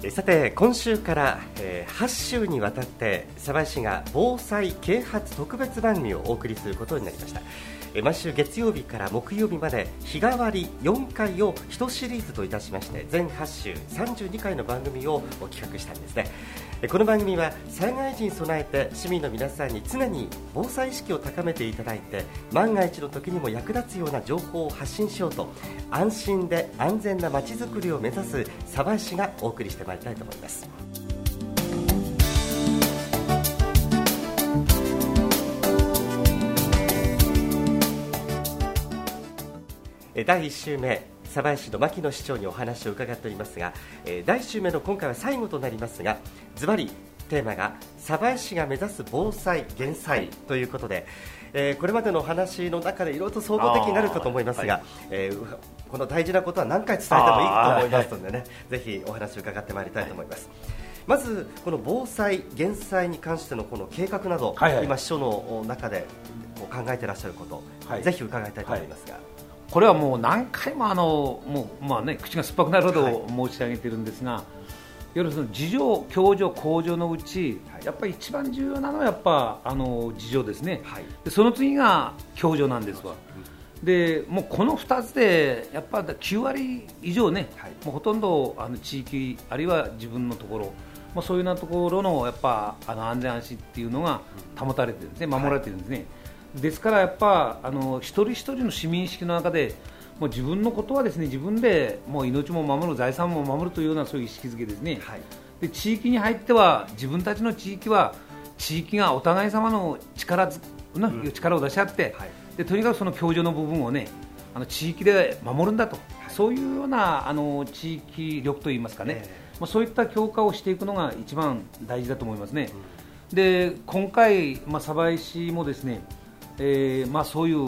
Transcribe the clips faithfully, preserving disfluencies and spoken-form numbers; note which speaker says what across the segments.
Speaker 1: さて今週から、えー、はち週にわたって鯖江市が防災啓発特別番組をお送りすることになりました。えー、毎週月曜日から木曜日まで日替わりよんかいをいちシリーズといたしまして全はち週さんじゅうにかいの番組を企画したんですね。この番組は災害時に備えて市民の皆さんに常に防災意識を高めていただいて万が一の時にも役立つような情報を発信しようと安心で安全なまちづくりを目指す鯖江市がお送りしてまいりたいと思います。だいいち週目鯖江市の牧野市長にお話を伺っておりますが、だいいち週目の今回は最後となりますが、ズバリテーマが鯖江市が目指す防災減災ということで、えー、これまでのお話の中でいろいろと総合的になるかと思いますが、はい、えー、この大事なことは何回伝えてもいいと思いますのでね、ぜひお話を伺ってまいりたいと思います。まずこの防災減災に関してのこの計画など、はいはい、今市長の中でこう考えていらっしゃること、はい、ぜひ伺いたいと思いますが、はい、
Speaker 2: これはもう何回もあのもう、まあね、口が酸っぱくなるほど申し上げているんですが、はい、いわゆるその自助、共助、公助のうち、はい、やっぱり一番重要なのはやっぱあの自助ですね、はい、でその次が共助なんですわ。でもうこのふたつでやっぱきゅうわり以上ね、はい、もうほとんどあの地域あるいは自分のところ、まあ、そういうようなところのやっぱあの安全安心っていうのが保たれてるんですね、守られてるんですね、はい、ですからやっぱあの一人一人の市民意識の中でもう自分のことはですね自分でもう命も守る財産も守るというようなそういう意識づけですね、はい、で地域に入っては自分たちの地域は地域がお互い様の 力, ず、うん、力を出し合って、はい、でとにかくその共助の部分をねあの地域で守るんだと、はい、そういうようなあの地域力といいますかね、えーまあ、そういった強化をしていくのが一番大事だと思いますね、うん、で今回、まあ、鯖江市もですね、えーまあ、そういう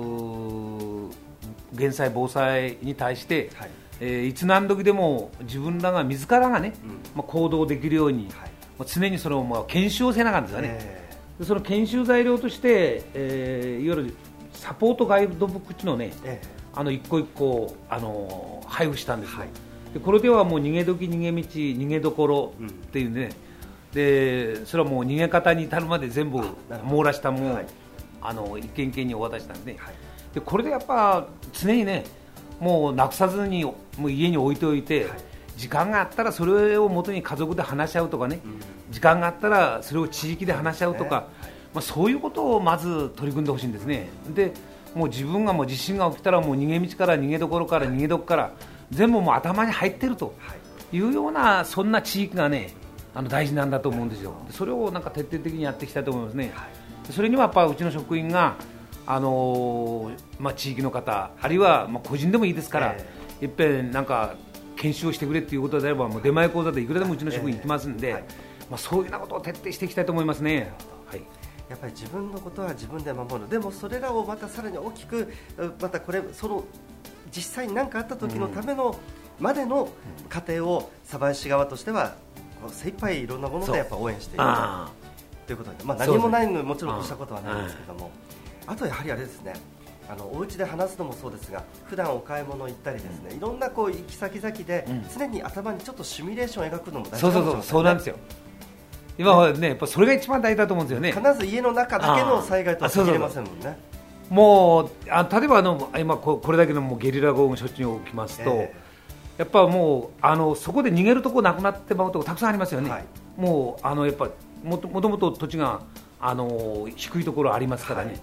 Speaker 2: 減災防災に対して、はいえー、いつ何時でも自分らが自らがね、うんまあ、行動できるように、はいまあ、常にその、まあ、研修をせなあかんですよね、えー、でその研修材料として、えー、いわゆるサポートガイドブックっていうのをね、えー、あの一個一個あの配布したんですよ、はい、でこれではもう逃げ時逃げ道逃げどころっていうね、うん、でそれはもう逃げ方に至るまで全部網羅したものを、はい、あの一件一件にお渡ししたんですね、はい、でこれでやっぱ常にねもうなくさずにもう家に置いておいて、はい、時間があったらそれを元に家族で話し合うとかね、うん、時間があったらそれを地域で話し合うとか、ねはいまあ、そういうことをまず取り組んでほしいんですね。でもう自分がもう地震が起きたらもう逃げ道から逃げ所から逃げどこから全部もう頭に入っているというようなそんな地域がねあの大事なんだと思うんですよ。それをなんか徹底的にやっていきたいと思いますね。それにはやっぱうちの職員があのーまあ、地域の方あるいはまあ個人でもいいですから、えー、いっぺんなんか研修をしてくれということであればもう出前講座でいくらでもうちの職員行きますんで、えーはいまあ、そういうようなことを徹底していきたいと思いますね。はい、
Speaker 1: やっぱり自分のことは自分で守る。でもそれらをまたさらに大きくまたこれその実際に何かあった時のためのまでの過程を鯖江市側としては精一杯いろんなものでやっぱ応援しているということで、まあ、何もないのにもちろんしたことはないんですけども、あとやはりあれですね、あのお家で話すのもそうですが普段お買い物行ったりですね、うん、いろんなこう行き先々で常に頭にちょっとシミュレーションを描くのも大事なんですよね。
Speaker 2: そうそうそうそうなんですよ。今はねやっぱそれが一番大事だと思うんですよね。
Speaker 1: 必ず家の中だけの災害とは限れませんもんね。
Speaker 2: もうあ例えばあの今これだけのもうゲリラ豪雨しょっちゅう起きますと、えー、やっぱもうあのそこで逃げるとこなくなってまうとこたくさんありますよね、はい、もうあのやっぱもともと土地があの低いところありますからね、はい、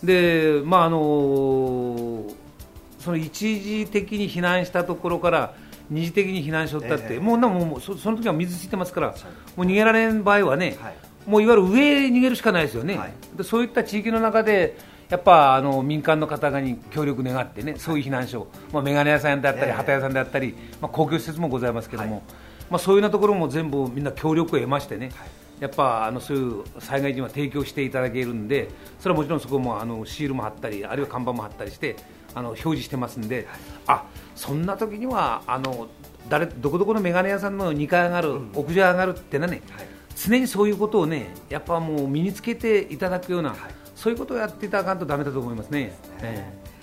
Speaker 2: でまああのその一時的に避難したところから二次的に避難しよったって、えー、もうなもう そ, その時は水ついてますから、はい、もう逃げられん場合はね、はい、もういわゆる上へ逃げるしかないですよね、はい、でそういった地域の中でやっぱあの民間の方々に協力願ってね、そういう避難所、まあ、メガネ屋さんであったり、旗屋さんであったり、まあ、公共施設もございますけども、はいまあ、そういうようなところも全部みんな協力を得ましてね、はい、やっぱあのそういう災害時には提供していただけるんで、それはもちろんそこもあのシールも貼ったり、あるいは看板も貼ったりしてあの表示してますんで、はい、あそんな時にはあの誰どこどこのメガネ屋さんのにかい上がる、うん、屋上上がるってのはね、はい、常にそういうことをねやっぱもう身につけていただくような、はい、そういうことをやっていただかんとダメだと思いますね。
Speaker 1: え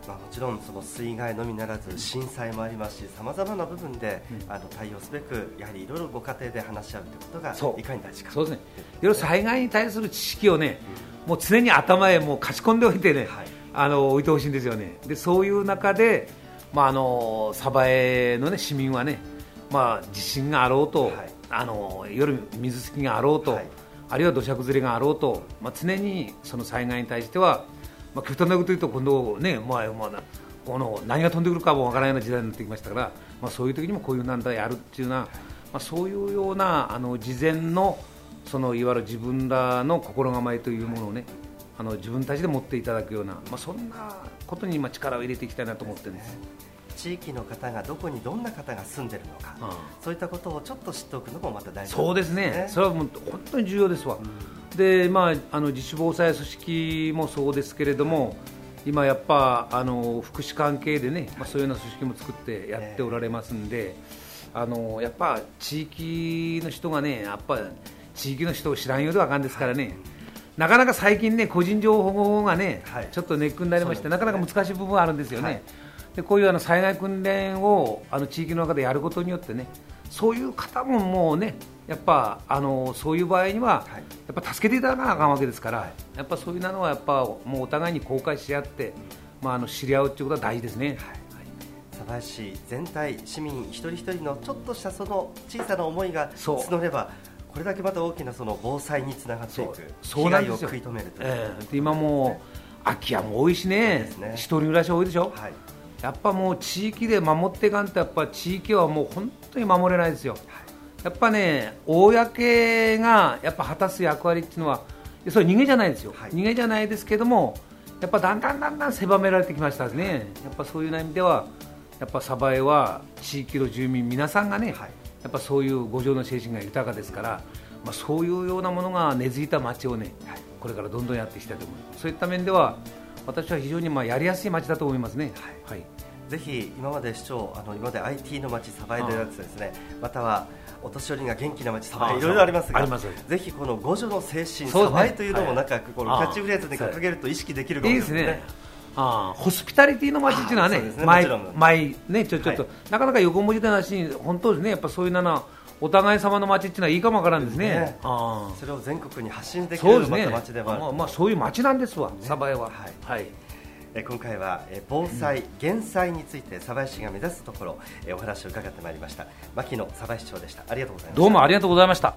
Speaker 1: まあ、もちろんその水害のみならず震災もありますし、さまざまな部分で、うん、あの対応すべくやはりいろいろご家庭で話し合うということがいかに大事か。
Speaker 2: そうですね。いろいろ災害に対する知識をね、うん、もう常に頭へもう勝ち込んでおいてね、はい、あの置いてほしいんですよね。でそういう中で、まあ、あの鯖江の、ね、市民はね、まあ、地震があろうと、はい、あの夜水すきがあろうと、はい、あるいは土砂崩れがあろうと、まあ、常にその災害に対しては、まあ、極端なこと言うと今度ね、まあまあ、この何が飛んでくるかもわからないような時代になってきましたから、まあ、そういう時にもこういうなんだやるっていうような、まあ、そういうようなあの事前のそのいわゆる自分らの心構えというものをね、あの自分たちで持っていただくような、まあ、そんなことに今力を入れていきたいなと思ってるんです。
Speaker 1: 地域の方がどこにどんな方が住んでるのか、うん、そういったことをちょっと知っておくのもまた大事ですね。
Speaker 2: そうですね。それはもう本当に重要ですわ。うん、で、まあ、あの自主防災組織もそうですけれども、今やっぱあの福祉関係でね、まあ、そういうような組織も作ってやっておられますんで、あのやっぱ地域の人がね、やっぱ地域の人を知らんようではあかんですからね、はい、なかなか最近ね、個人情報保護がね、はい、ちょっとネックになりまして、ね、なかなか難しい部分があるんですよね。はい、でこういうあの災害訓練をあの地域の中でやることによってね、そういう方ももうね、やっぱあのそういう場合には、はい、やっぱ助けていただかなあかんわけですから、はい、やっぱそういうのはやっぱもうお互いに公開し合って、まあ、あの知り合うということは大事ですね。はい、
Speaker 1: 鯖江市全体、市民一人一人のちょっとしたその小さな思いが募れば、これだけまた大きなその防災につながっていく、被害を食い止めるという、
Speaker 2: えー、今もう空き家も多いしね、ね、一人暮らし多いでしょ。はい、やっぱもう地域で守っていかんと、やっぱ地域はもう本当に守れないですよ。はい、やっぱね、公がやっぱ果たす役割っていうのは、それ逃げじゃないですよ。はい、逃げじゃないですけども、やっぱだんだんだんだん狭められてきましたね。はい、やっぱそういう意味では、やっぱ鯖江は地域の住民皆さんがね、はい、やっぱそういう五条の精神が豊かですから、まあ、そういうようなものが根付いた町をね、はい、これからどんどんやっていきたいと思います。そういった面では私は非常にまあやりやすい町だと思いますね。はい、はい、
Speaker 1: ぜひ今まで市長、あの今まで アイティー の町鯖江であってですね、またはお年寄りが元気な町鯖江、いろいろありますが、ぜひこの五条の精神、鯖江というのもなんかこのキャッチフレーズに掲げると意識できるかもしれないですね。
Speaker 2: あホスピタリティの街っていうのはね、前前ねちょちょっと、はい、なかなか横文字でなし、本当ですね。やっぱそういうななお互い様の街っていうのはいいかもわからんですね。ね、あそ
Speaker 1: れを全国に発信できるような街でもある。
Speaker 2: まあまあそういう街なんですわ、鯖江は。はい。はい、
Speaker 1: え今回はえ防災、減災について鯖江市が目指すところ、えお話を伺ってまいりました。牧野鯖江市長でした。ありがとうございました。
Speaker 2: どうもありがとうございました。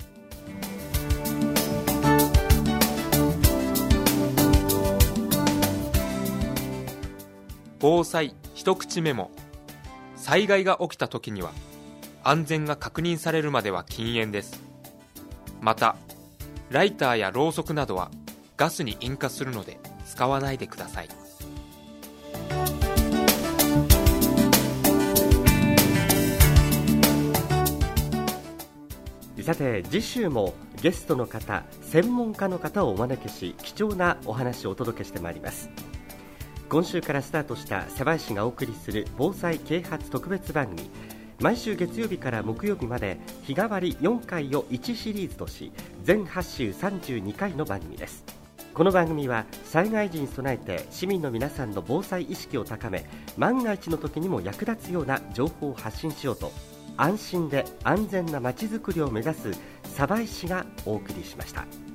Speaker 3: 防災一口メモ。災害が起きた時には安全が確認されるまでは禁煙です。またライターやろうそくなどはガスに引火するので使わないでください。
Speaker 1: さて次週もゲストの方、専門家の方をお招きし、貴重なお話をお届けしてまいります。今週からスタートした鯖江市がお送りする防災啓発特別番組、毎週月曜日から木曜日まで日替わりよんかいをいちシリーズとし、全はち週さんじゅうにかいの番組です。この番組は災害時に備えて市民の皆さんの防災意識を高め、万が一の時にも役立つような情報を発信しようと、安心で安全なまちづくりを目指す鯖江市がお送りしました。